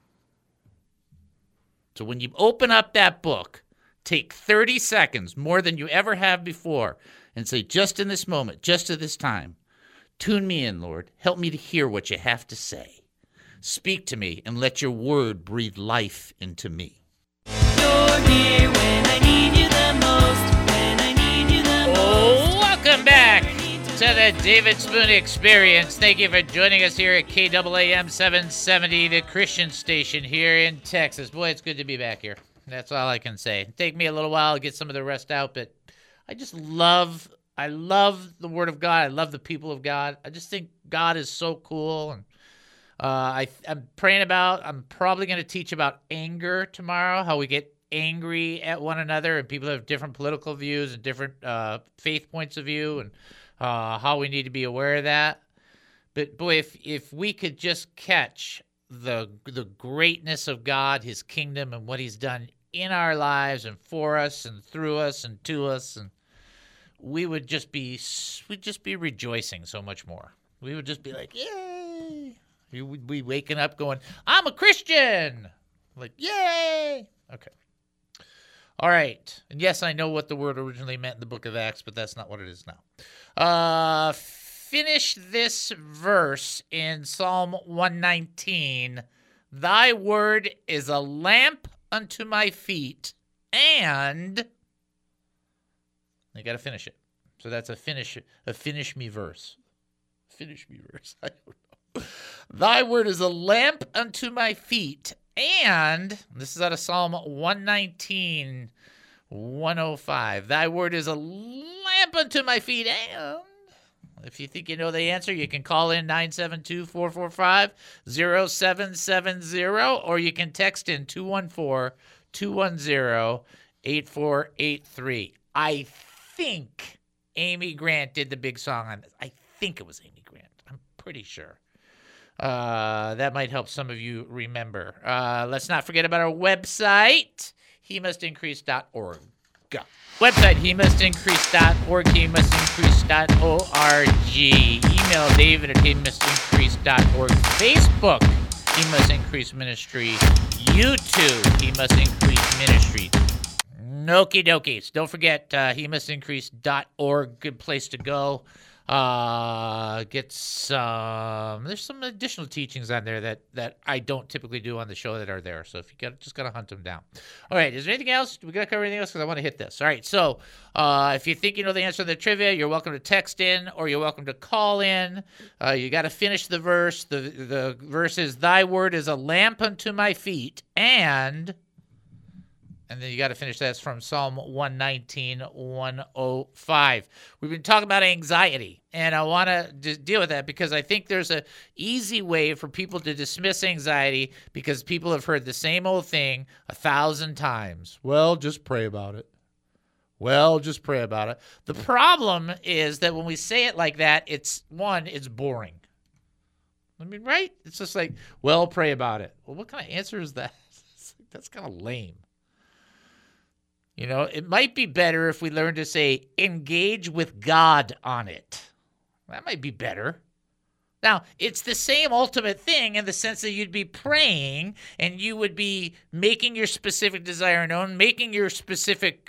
So when you open up that book, take 30 seconds, more than you ever have before, and say, just in this moment, just at this time, tune me in, Lord. Help me to hear what you have to say. Speak to me and let your word breathe life into me. You're here when I need you the most, when I need you the most. Welcome back to the David Spoon Experience. Thank you for joining us here at KAAM 770, the Christian station here in Texas. Boy, it's good to be back here. That's all I can say. It'll take me a little while to get some of the rest out, but I love the Word of God. I love the people of God. I just think God is so cool. And I'm probably going to teach about anger tomorrow, how we get angry at one another, and people have different political views and different faith points of view, and how we need to be aware of that. But boy, if we could just catch the greatness of God, His kingdom, and what He's done in our lives and for us and through us and to us, and we'd just be rejoicing so much more. We would just be like, yay! We would be waking up going, I'm a Christian! Like, yay! Okay. All right. And yes, I know what the word originally meant in the book of Acts, but that's not what it is now. Finish this verse in Psalm 119. Thy word is a lamp unto my feet, and you got to finish it. So that's a finish me verse. Finish me verse. I don't know. Thy word is a lamp unto my feet, and this is out of Psalm 119, 105. Thy word is a lamp unto my feet, and if you think you know the answer, you can call in 972-445-0770, or you can text in 214-210-8483. I think Amy Grant did the big song on this. I think it was Amy Grant. I'm pretty sure. That might help some of you remember. Let's not forget about our website, hemustincrease.org. Website, hemustincrease.org, hemustincrease.org. Email David at hemustincrease.org. Facebook, He Must Increase Ministry. YouTube, He Must Increase Ministry. Okie dokies. Don't forget, hemustincrease.org. Good place to go. Get some. There's some additional teachings on there that I don't typically do on the show that are there. So if you just gotta hunt them down. All right. Is there anything else? We gotta cover anything else because I want to hit this. All right. So if you think you know the answer to the trivia, you're welcome to text in or you're welcome to call in. You got to finish the verse. The verse is, "Thy word is a lamp unto my feet," and then you got to finish that. It's from Psalm 119, 105. We've been talking about anxiety, and I want to just deal with that because I think there's an easy way for people to dismiss anxiety because people have heard the same old thing 1,000 times. Well, just pray about it. Well, just pray about it. The problem is that when we say it like that, it's boring. I mean, right? It's just like, well, pray about it. Well, what kind of answer is that? That's kind of lame. You know, it might be better if we learn to say, engage with God on it. That might be better. Now, it's the same ultimate thing in the sense that you'd be praying and you would be making your specific desire known, making your specific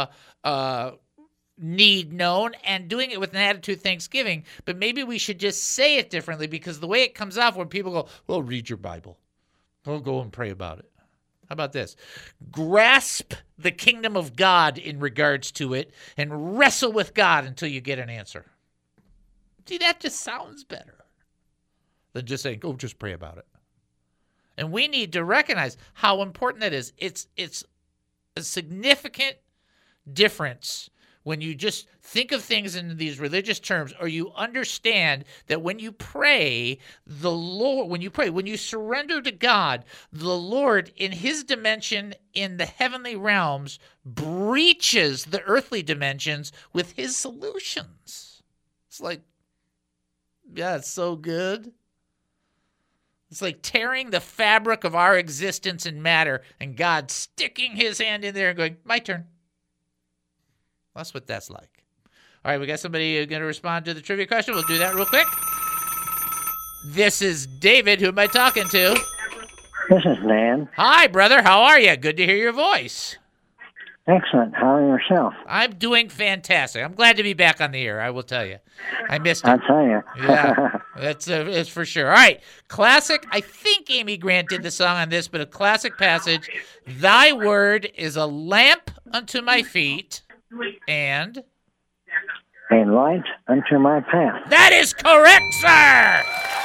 need known, and doing it with an attitude of thanksgiving. But maybe we should just say it differently because the way it comes off when people go, well, read your Bible. Don't go and pray about it. How about this? Grasp the kingdom of God in regards to it and wrestle with God until you get an answer. See, that just sounds better. than just saying, just pray about it. And we need to recognize how important that is. It's a significant difference when you just think of things in these religious terms, or you understand that when you pray, when you surrender to God, the Lord in his dimension in the heavenly realms breaches the earthly dimensions with his solutions. It's like, yeah, it's so good. It's like tearing the fabric of our existence in matter and God sticking his hand in there and going, my turn. That's what that's like. All right, we got somebody going to respond to the trivia question. We'll do that real quick. This is David. Who am I talking to? This is Dan. Hi, brother. How are you? Good to hear your voice. Excellent. How are yourself? I'm doing fantastic. I'm glad to be back on the air, I will tell you. I missed it. I'll tell you. Yeah, it's for sure. All right, classic. I think Amy Grant did the song on this, but a classic passage. Thy word is a lamp unto my feet and a light unto my path. That is correct, sir.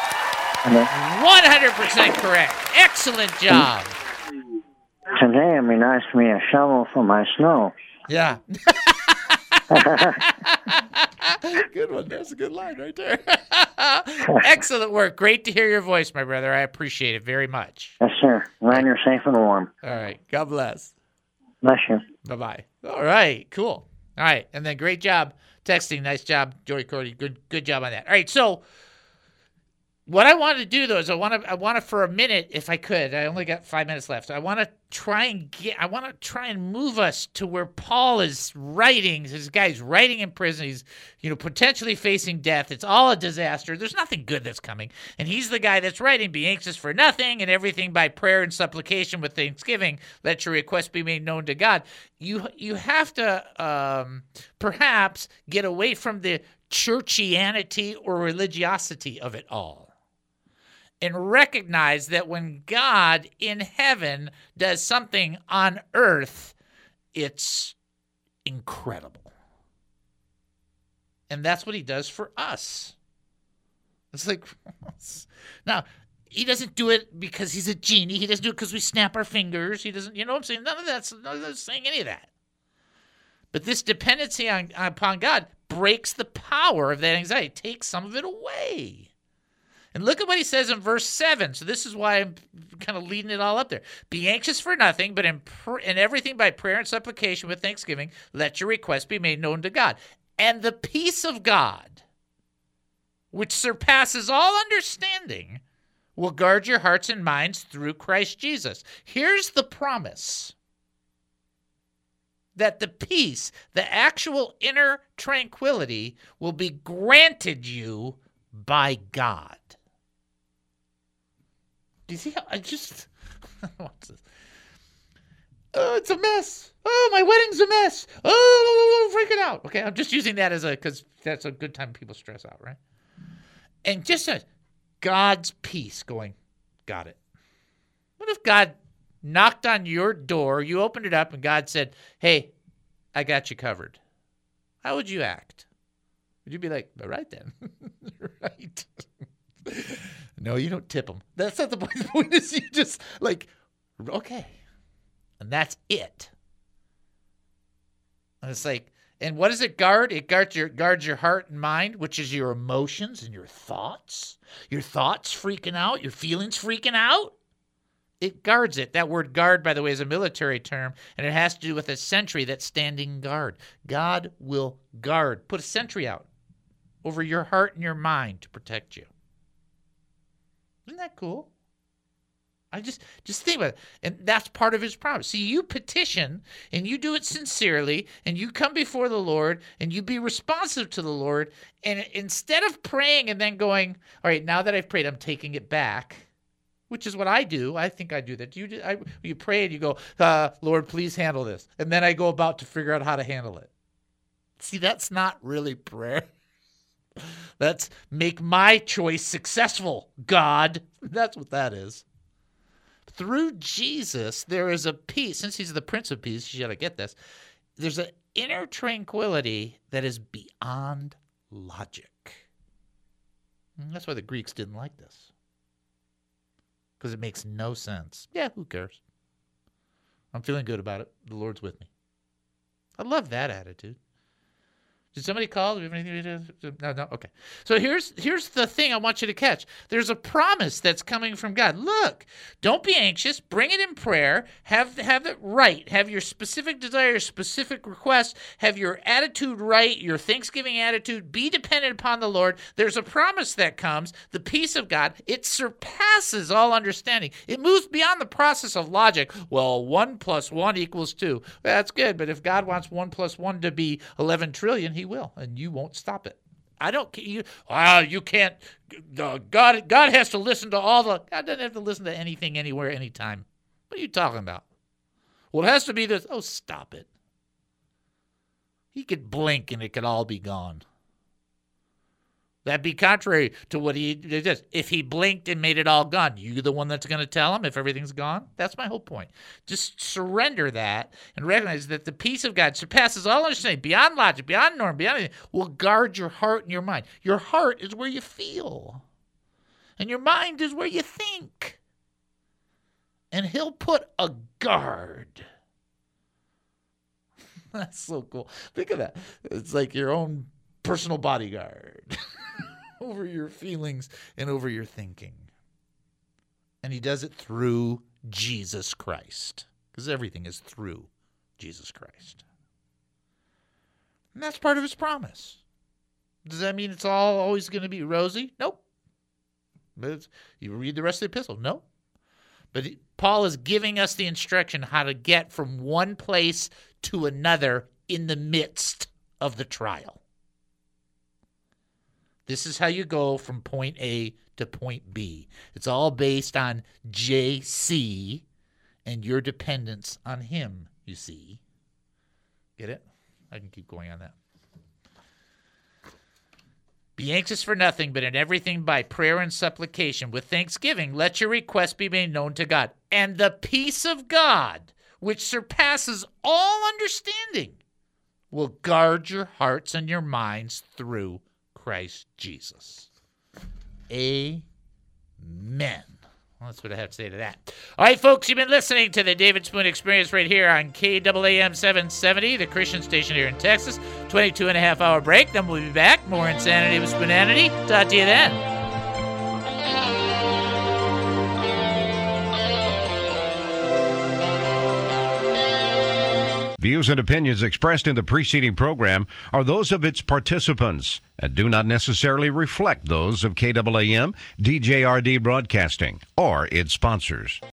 100% correct. Excellent job. Today it'd be nice to be a shovel for my snow. Yeah. Good one. That's a good line right there. Excellent work. Great to hear your voice, my brother. I appreciate it very much. Yes, sir. Glad you're safe and warm. All right. God bless. Bless you. Bye-bye. All right. Cool. All right. And then great job texting. Nice job, Joey Cody. Good job on that. All right. So what I want to do, though, is I want to for a minute, if I could, I only got 5 minutes left. I want to try and move us to where Paul is writing. This guy's writing in prison. He's, potentially facing death. It's all a disaster. There's nothing good that's coming. And he's the guy that's writing, be anxious for nothing and everything by prayer and supplication with thanksgiving. Let your requests be made known to God. You have to perhaps get away from the churchianity or religiosity of it all. And recognize that when God in heaven does something on earth, it's incredible. And that's what he does for us. It's like, now, he doesn't do it because he's a genie. He doesn't do it because we snap our fingers. He doesn't, you know what I'm saying? None of that's saying any of that. But this dependency upon God breaks the power of that anxiety, takes some of it away. And look at what he says in verse 7. So this is why I'm kind of leading it all up there. Be anxious for nothing, but in everything by prayer and supplication with thanksgiving, let your requests be made known to God. And the peace of God, which surpasses all understanding, will guard your hearts and minds through Christ Jesus. Here's the promise. That the peace, the actual inner tranquility, will be granted you by God. Do you see how I just... What's this? Oh, it's a mess. Oh, my wedding's a mess. Oh, freaking out. Okay, I'm just using that because that's a good time people stress out, right? And just God's peace going, got it. What if God knocked on your door, you opened it up, and God said, hey, I got you covered? How would you act? Would you be like, all right then? Right. No, you don't tip them. That's not the point. The point is you just like, okay. And that's it. And it's like, and what does it guard? It guards your heart and mind, which is your emotions and your thoughts. Your thoughts freaking out, your feelings freaking out. It guards it. That word guard, by the way, is a military term, and it has to do with a sentry that's standing guard. God will guard. Put a sentry out over your heart and your mind to protect you. Isn't that cool? I just think about it. And that's part of his promise. See, you petition, and you do it sincerely, and you come before the Lord, and you be responsive to the Lord, and instead of praying and then going, all right, now that I've prayed, I'm taking it back, which is what I do. I think I do that. You pray and you go, Lord, please handle this. And then I go about to figure out how to handle it. See, that's not really prayer. That's make my choice successful, God. That's what that is. Through Jesus, there is a peace. Since he's the Prince of Peace, you got to get this. There's an inner tranquility that is beyond logic. And that's why the Greeks didn't like this. because it makes no sense. Yeah, who cares? I'm feeling good about it. The Lord's with me. I love that attitude. Did somebody call? Do we have anything to do? No. Okay. So here's the thing I want you to catch. There's a promise that's coming from God. Look, don't be anxious. Bring it in prayer. Have it right. Have your specific desires, specific requests. Have your attitude right, your thanksgiving attitude. Be dependent upon the Lord. There's a promise that comes. The peace of God. It surpasses all understanding. It moves beyond the process of logic. Well, 1 + 1 = 2. Well, that's good, but if God wants 1 + 1 to be 11 trillion, He will, and you won't stop it. I don't. You can't. God has to listen to all the. God doesn't have to listen to anything, anywhere, anytime. What are you talking about? Well, it has to be this. Oh, stop it. He could blink and it could all be gone. That'd be contrary to what he did. If he blinked and made it all gone, you the one that's going to tell him if everything's gone? That's my whole point. Just surrender that and recognize that the peace of God surpasses all understanding, beyond logic, beyond norm, beyond anything, will guard your heart and your mind. Your heart is where you feel, and your mind is where you think. And he'll put a guard. That's so cool. Think of that. It's like your own personal bodyguard over your feelings and over your thinking. And he does it through Jesus Christ, because everything is through Jesus Christ. And that's part of his promise. Does that mean it's always going to be rosy? Nope. But you read the rest of the epistle. No. But Paul is giving us the instruction how to get from one place to another in the midst of the trial. This is how you go from point A to point B. It's all based on JC and your dependence on him, you see. Get it? I can keep going on that. Be anxious for nothing, but in everything by prayer and supplication with thanksgiving, let your requests be made known to God. And the peace of God, which surpasses all understanding, will guard your hearts and your minds through Christ Jesus. Amen. Well, that's what I have to say to that. All right, folks, you've been listening to the David Spoon Experience right here on KAAM 770, the Christian station here in Texas. 22.5-hour break. Then we'll be back. More Insanity with Spoonanity. Talk to you then. Views and opinions expressed in the preceding program are those of its participants and do not necessarily reflect those of KAAM, DJRD Broadcasting, or its sponsors.